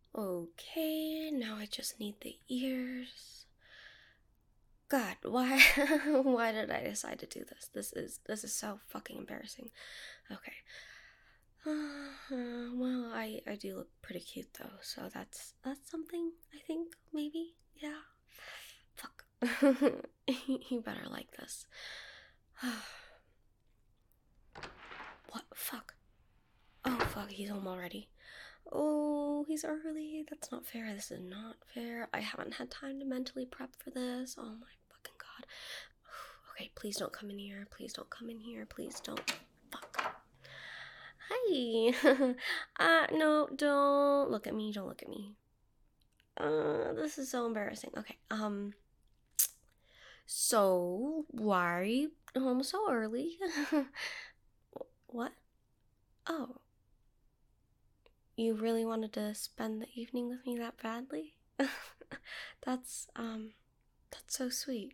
Okay, now I just need the ears. God, why why did I decide to do this? This is so fucking embarrassing. Okay. Well, I do look pretty cute though, so that's something I think maybe. Yeah. Fuck. You better like this. What? Fuck. Oh fuck, he's home already. Oh, he's early. That's not fair. This is not fair. I haven't had time to mentally prep for this. Oh my fucking god. Okay, please don't come in here. Please don't come in here. Please don't. Fuck. Hi. No, don't look at me. Don't look at me. This is so embarrassing. Okay, so why are you home so early? What? Oh, you really wanted to spend the evening with me that badly? That's, that's so sweet.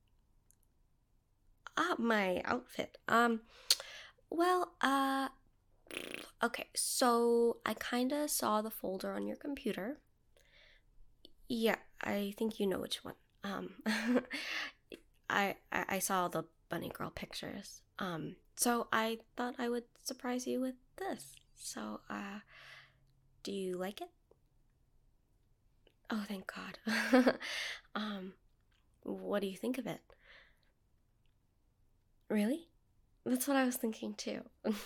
Ah, my outfit. Well, okay, so I kinda saw the folder on your computer. Yeah, I think you know which one. I saw the bunny girl pictures. So I thought I would surprise you with this. So, do you like it? Oh, thank God. um, what do you think of it? Really? That's what I was thinking too.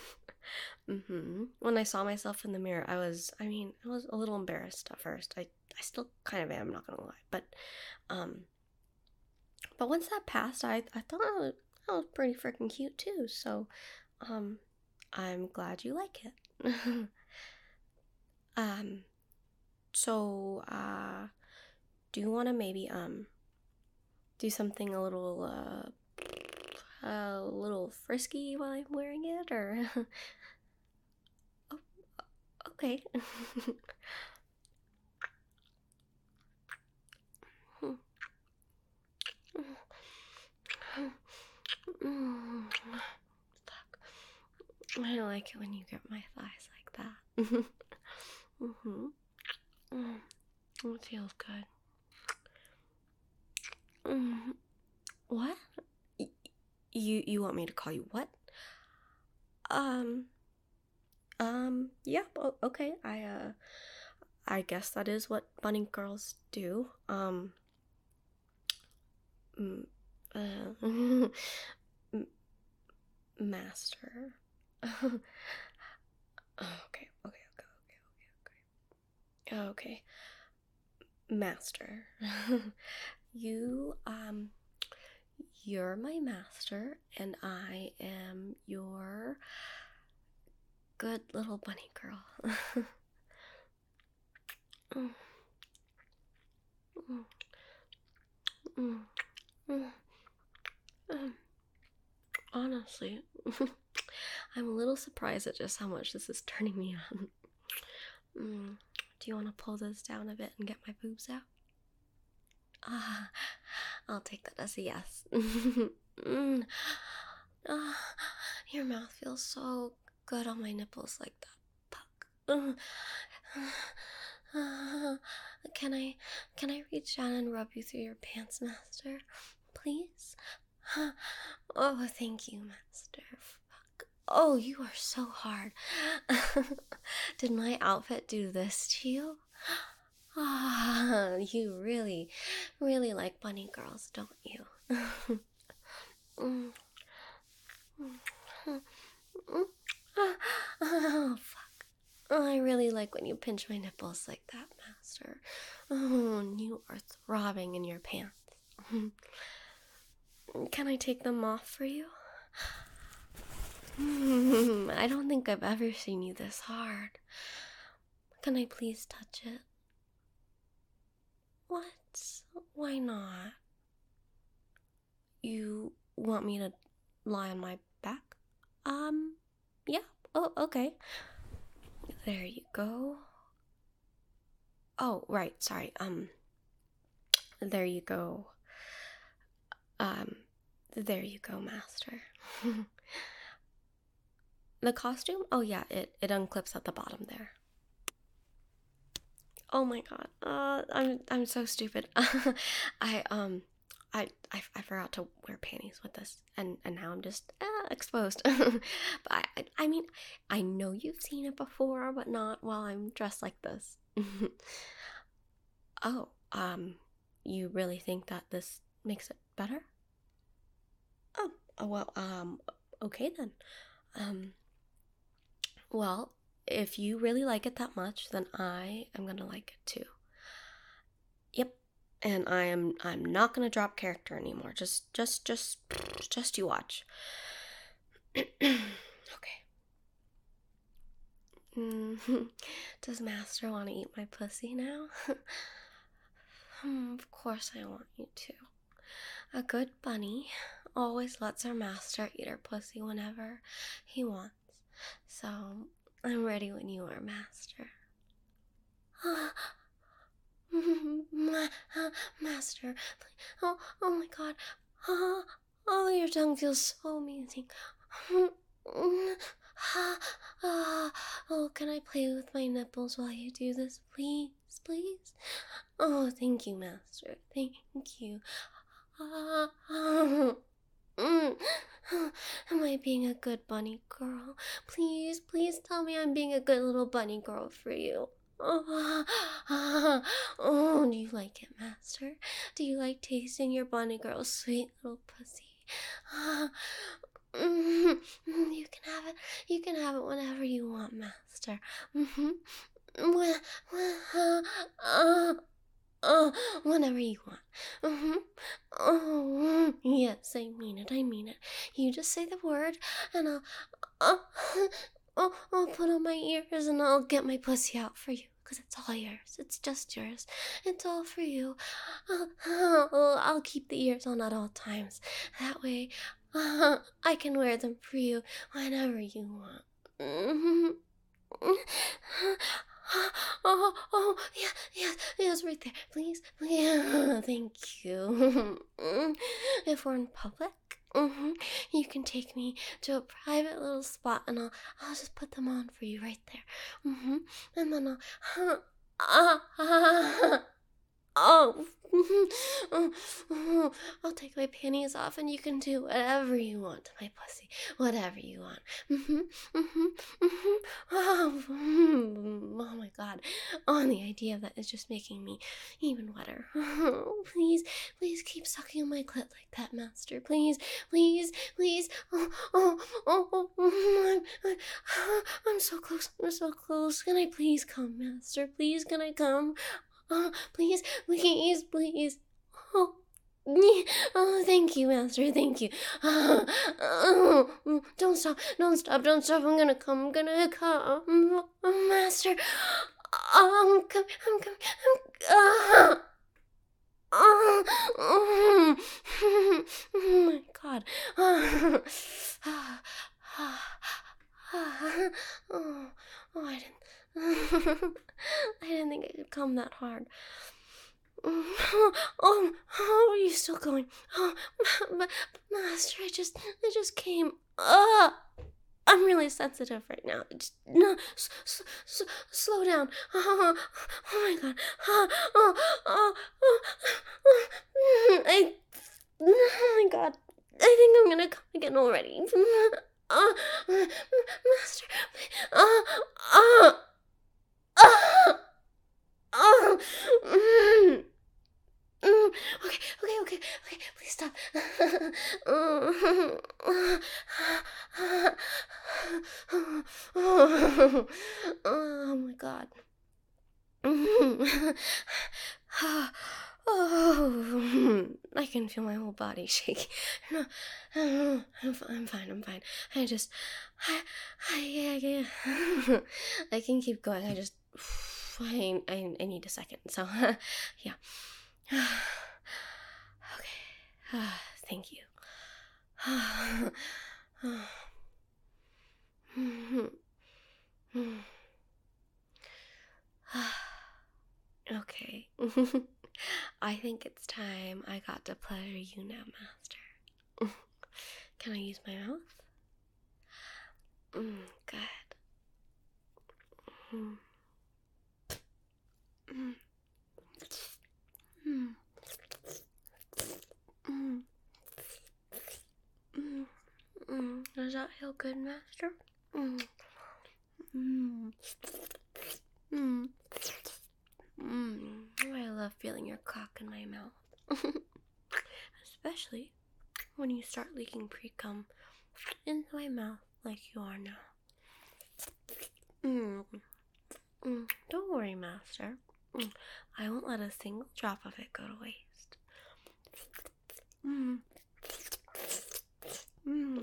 When I saw myself in the mirror, I was a little embarrassed at first. I still kind of am, not gonna lie. Um, but once that passed, I thought I was pretty freaking cute too. So, um, I'm glad you like it. um, so, do you want to maybe, do something a little frisky while I'm wearing it, or? Oh, okay. Fuck. I like it when you get my thighs like that. Mm-hmm. It feels good. What? You want me to call you what? Um, yeah, okay. I guess that is what bunny girls do. Mm, uh, master. Okay, okay, okay. Okay. Master. You, you're my master, and I am your good little bunny girl. Mm, mm, mm, mm. Um, Honestly, I'm a little surprised at just how much this is turning me on. Do you want to pull this down a bit and get my boobs out? Ah, I'll take that as a yes. mm. Ah, your mouth feels so good on my nipples like that. Puck. Ah, can I reach down and rub you through your pants, master? Please? Oh, thank you, master. Fuck. Oh, you are so hard. Did my outfit do this to you? Ah, you really, really like bunny girls, don't you? Mm, mm, mm. Oh, fuck. I really like when you pinch my nipples like that, master. Oh, and you are throbbing in your pants. Can I take them off for you? I don't think I've ever seen you this hard. Can I please touch it? What? Why not? You want me to lie on my back? Yeah. Oh, okay. There you go. Oh, right. Sorry. There you go. Um, there you go, master. The costume? Oh, yeah, it unclips at the bottom there. Oh my god. I'm so stupid. I forgot to wear panties with this, and now I'm just exposed. But I mean, I know you've seen it before, but not while I'm dressed like this. Oh, you really think that this makes it better? Oh, well, okay then. Um, well, if you really like it that much, then I am gonna like it too. Yep. And I'm not gonna drop character anymore. Just you watch. Okay. Does Master want to eat my pussy now? Of course I want you to. A good bunny always lets her master eat her pussy whenever he wants. So I'm ready when you are, Master. Master. Oh my god. Oh, your tongue feels so amazing. Oh, can I play with my nipples while you do this, please? Please? Oh, thank you, Master. Thank you. Mm. Am I being a good bunny girl? Please tell me I'm being a good little bunny girl for you. Oh, do you like it, Master? Do you like tasting your bunny girl's sweet little pussy? You can have it. You can have it whenever you want, Master. Whenever you want. Oh, yes, I mean it. I mean it. You just say the word, and uh, I'll put on my ears and I'll get my pussy out for you. Because it's all yours. It's just yours. It's all for you. I'll keep the ears on at all times. That way, I can wear them for you whenever you want. Yeah, yes, right there. Please, please. Thank you. If we're in public, you can take me to a private little spot, and I'll just put them on for you right there. And then Oh, I'll take my panties off and you can do whatever you want to my pussy. Whatever you want. Oh my god. Oh, the idea of that is just making me even wetter. Please keep sucking on my clit like that, Master. Please. I'm so close. I'm so close. Can I please come, Master? Please, can I come? Please. Oh, thank you, Master. Thank you. Don't stop. I'm gonna come, Master. I'm coming. Oh my god. I didn't think I could come that hard. Oh, are you still going? Oh, Master, I just came. I'm really sensitive right now. Just no, slow down. Oh my god. Oh my god. I think I'm gonna come again already. Master. Uh, uh, uh, uh, okay. Please stop. Oh my god. Oh, I can feel my whole body shake. No, I'm fine. I just, yeah. I can keep going. I need a second. So, yeah. Okay. Thank you. Okay. I think it's time I got to pleasure you now, Master. Can I use my mouth? Good. feel good, Master? Mm. Mm. Mm. I love feeling your cock in my mouth. Especially when you start leaking pre-cum into my mouth like you are now. Don't worry, Master. I won't let a single drop of it go to waste. Mm. Mm.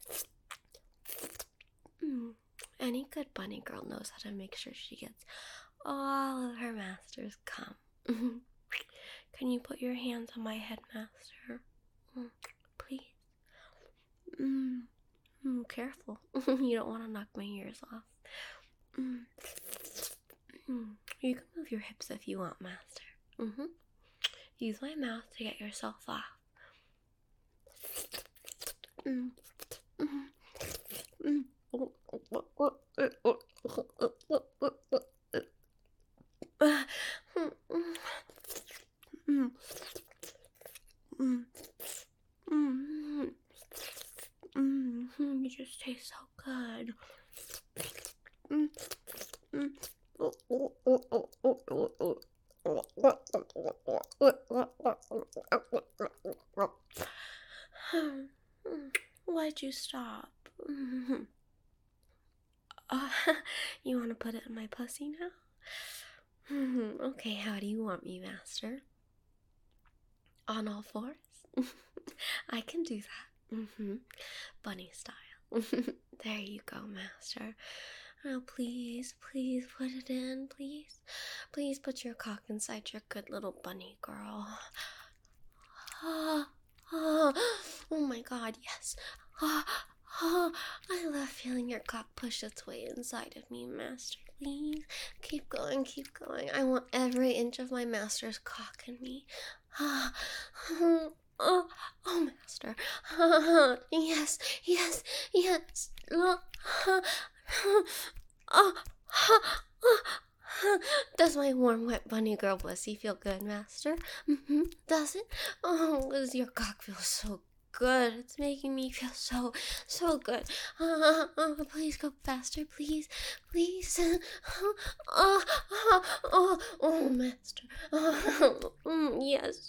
Mm. Any good bunny girl knows how to make sure she gets all of her master's cum. Can you put your hands on my head, Master? Please? Careful. You don't want to knock my ears off. You can move your hips if you want, Master. Use my mouth to get yourself off. You just taste so good. Why'd you stop? You want to put it in my pussy now? Okay, how do you want me, Master? On all fours? I can do that. Bunny style. There you go, Master. Oh, please, please put it in, please. Please put your cock inside your good little bunny girl. Oh my God, yes. I love feeling your cock push its way inside of me, Master. Please, keep going, keep going. I want every inch of my master's cock in me. Oh, Master. Yes, yes, yes. Does my warm, wet bunny girl pussy feel good, Master? Does it? Oh, does your cock feel so good? It's making me feel so good. Please go faster, please, please. Oh, Master. Yes.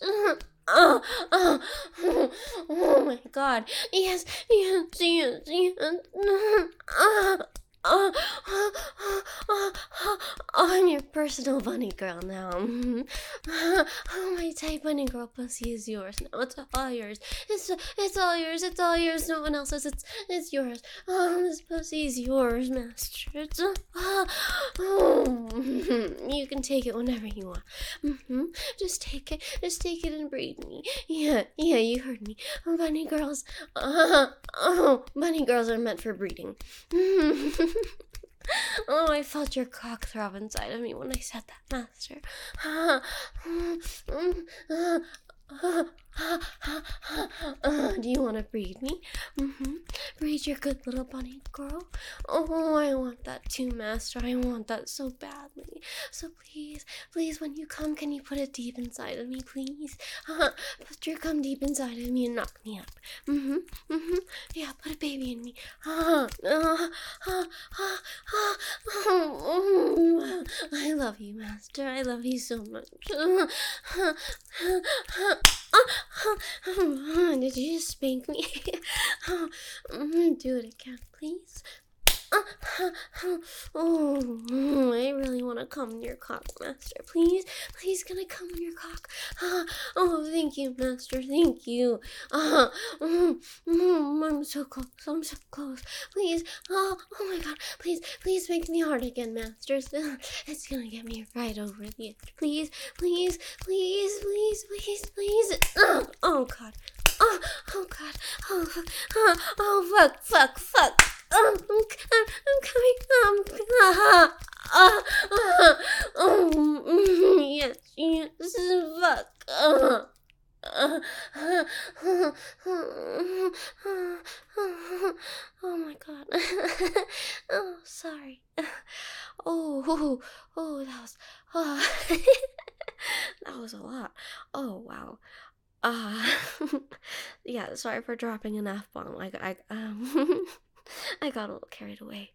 Oh my God. Yes, yes, yes, yes. I'm your personal bunny girl now. Oh, my tight bunny girl pussy is yours now. It's all yours. It's all yours. It's all yours. No one else's. It's yours. Oh, this pussy is yours, Master. You can take it whenever you want. Just take it. Just take it and breed me. Yeah, you heard me. Bunny girls. Bunny girls are meant for breeding. Oh, I felt your cock throb inside of me when I said that, Master. Do you want to breed me? Breed your good little bunny girl? Oh, I want that too, Master. I want that so badly. So please, please, when you come, can you put it deep inside of me, please? Put your cum deep inside of me and knock me up. Yeah, put a baby in me. I love you, Master. I love you so much. Did you just spank me? Do it again, please. Oh, I really want to come in your cock, Master. Please, please, can I come in your cock? Oh, thank you, Master. Thank you. I'm so close. I'm so close. Please. Oh my God. Please, please make me hard again, Master. It's gonna get me right over the edge. Please, please, please, please, please, please. Oh God. Oh God. Oh fuck. I'm coming. Yes, fuck. Oh my God. Oh, sorry. Oh, that was, that was a lot. Oh, wow. Yeah, sorry for dropping an F-bomb. I got a little carried away.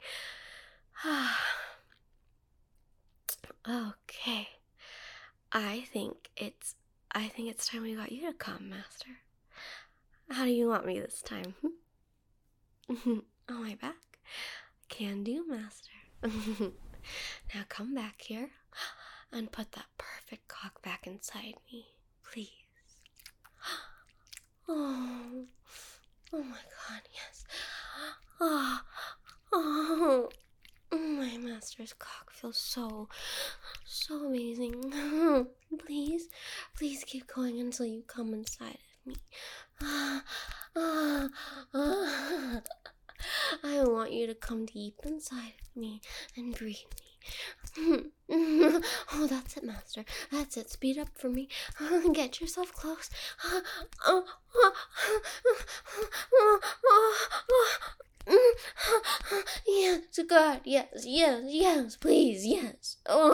Okay. I think it's I think it's time we got you to come, Master. How do you want me this time? On my back? Can do, Master. Now come back here and put that perfect cock back inside me, please. Oh, oh my God, yes. Oh, oh, my master's cock feels so amazing. Please, please keep going until you come inside of me. I want you to come deep inside of me and breathe me. Oh, that's it, Master. That's it. Speed up for me. Get yourself close. Yes, God. Yes, please, yes.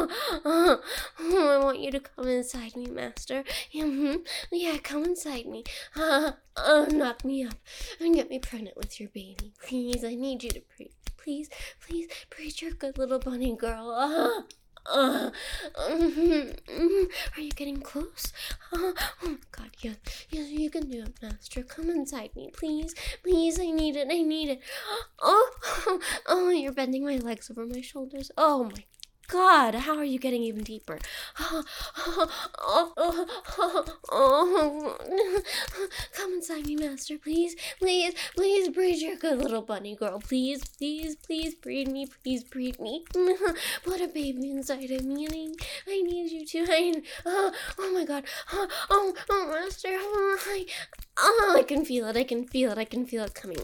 I want you to come inside me, Master. Yeah, come inside me. Knock me up and get me pregnant with your baby. Please, I need you to breathe. Please, please, breathe your good little bunny girl. Are you getting close? Oh God, yes, you can do it, Master. Come inside me, please, please. I need it. Oh, you're bending my legs over my shoulders. Oh my God, how are you getting even deeper? Come inside me, Master, please, please breed your good little bunny girl, please, breed me, put a baby inside of me, and I need you to, oh my God, Master, I can feel it coming,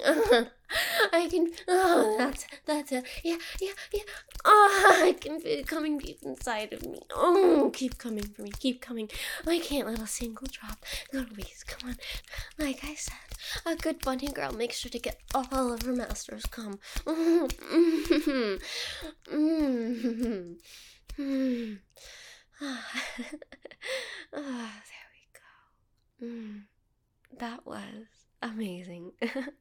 that's it, yeah, I can feel it coming deep inside of me. Oh, keep coming for me, keep coming. I can't let a single drop go to waste. Come on. Like I said, a good bunny girl makes sure to get all of her master's cum. There we go. That was amazing.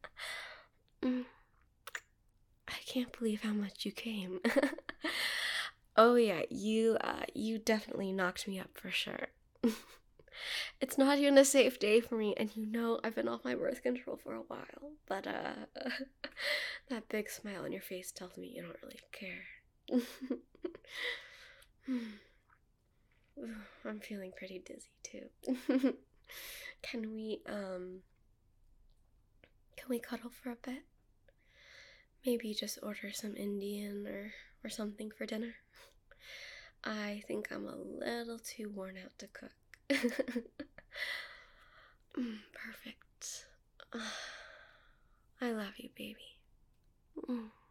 I can't believe how much you came. Oh yeah, you definitely knocked me up for sure. It's not even a safe day for me, and you know I've been off my birth control for a while, but that big smile on your face tells me you don't really care. I'm feeling pretty dizzy too. Can we cuddle for a bit? Maybe just order some Indian or something for dinner. I think I'm a little too worn out to cook. Perfect. I love you, baby.